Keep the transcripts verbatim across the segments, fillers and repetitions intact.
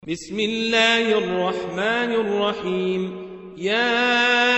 بسم الله الرحمن الرحيم. يا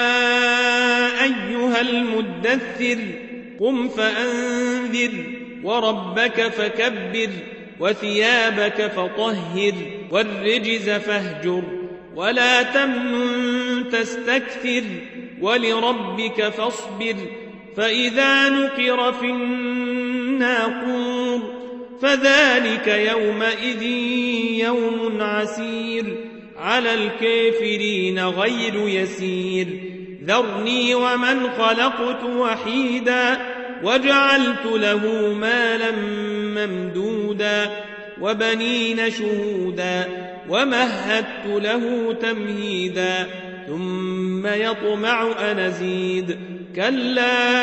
أيها المدثر قم فأنذر وربك فكبر وثيابك فطهر والرجز فاهجر ولا تمنن تستكثر ولربك فاصبر فإذا نقر في الناقور فذلك يومئذ يوم عسير على الكافرين غير يسير. ذرني ومن خلقت وحيدا وجعلت له مالا ممدودا وبنين شهودا ومهدت له تمهيدا ثم يطمع أن أزيد كلا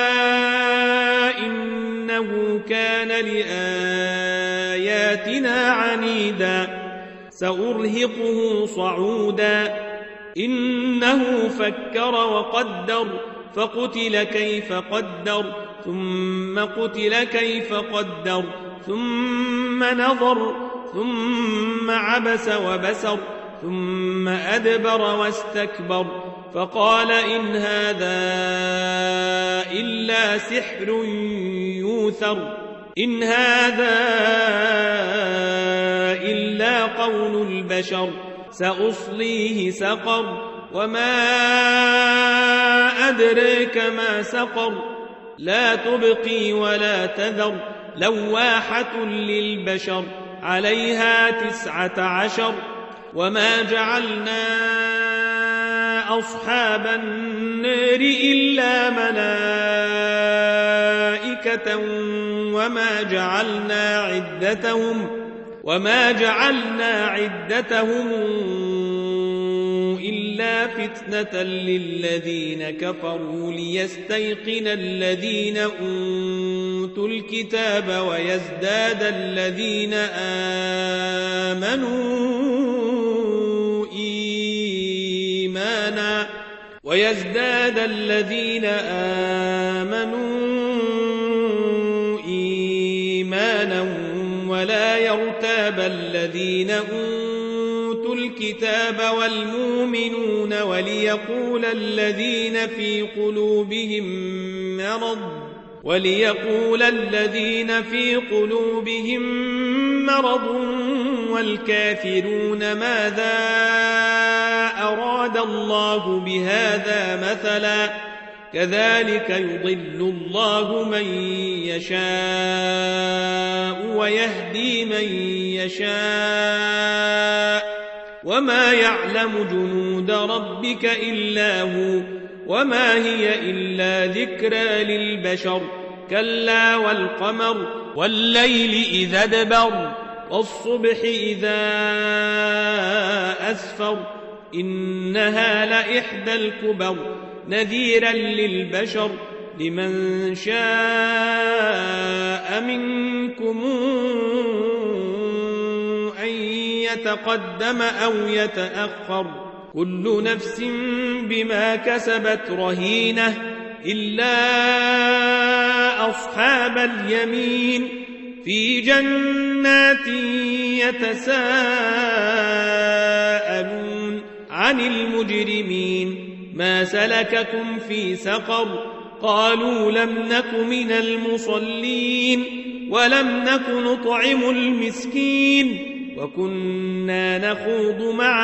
إنه كان لآياتنا عنيدا سأرهقه صعودا إنه فكر وقدر فقتل كيف قدر ثم قتل كيف قدر ثم نظر ثم عبس وبسر ثم أدبر واستكبر فقال إن هذا إلا سحر يوثر إن هذا إلا قول البشر سأصليه سقر وما أدريك ما سقر لا تبقي ولا تذر لواحة للبشر عليها تسعة عشر وما جعلنا أصحاب النار إلا ملائكة وما جعلنا عدتهم وما جعلنا عدتهم إلا فتنة للذين كفروا ليستيقن الذين أوتوا الكتاب ويزداد الذين آمنوا إيمانا ويزداد الذين آمنوا إيمانا ولا يرتاب الذين أوتوا الكتاب والمؤمنون وليقول الذين في قلوبهم مرض وليقول الذين في قلوبهم مرض والكافرون ماذا أراد الله بهذا مثلا كذلك يضل الله من يشاء ويهدي من يشاء وما يعلم جنود ربك إلا هو وما هي إلا ذكرى للبشر كلا والقمر والليل إذا ادبر والصبح إذا أسفر إنها لإحدى الكبر نذيرا للبشر لمن شاء منكم أن يتقدم أو يتأخر كل نفس بما كسبت رهينة إلا أصحاب اليمين في جنات يتساءلون عن المجرمين ما سلككم في سقر قالوا لم نك من المصلين ولم نك نطعم المسكين وكنا نخوض مع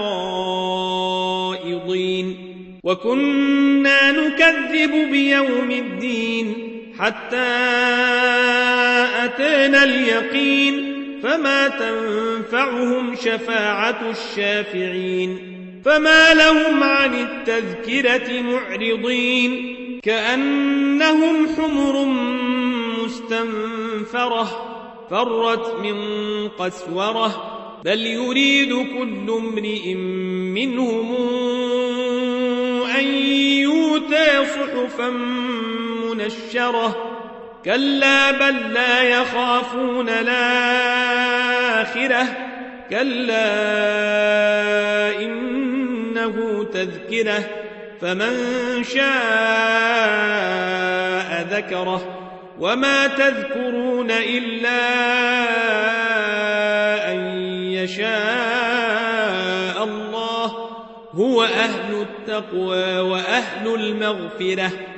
الخائضين وكنا نكذب بيوم الدين حتى أتانا اليقين فما تنفعهم شفاعة الشافعين فما لهم عن التذكرة معرضين كأنهم حمر مستنفرة فرت من قسورة بل يريد كل امرئ منهم أن يؤتى صحفا منشرة كلا بل لا يخافون الآخرة كلا إنه تذكرة فمن شاء ذكره وما تذكرون إلا أن يشاء هو أهل التقوى وأهل المغفرة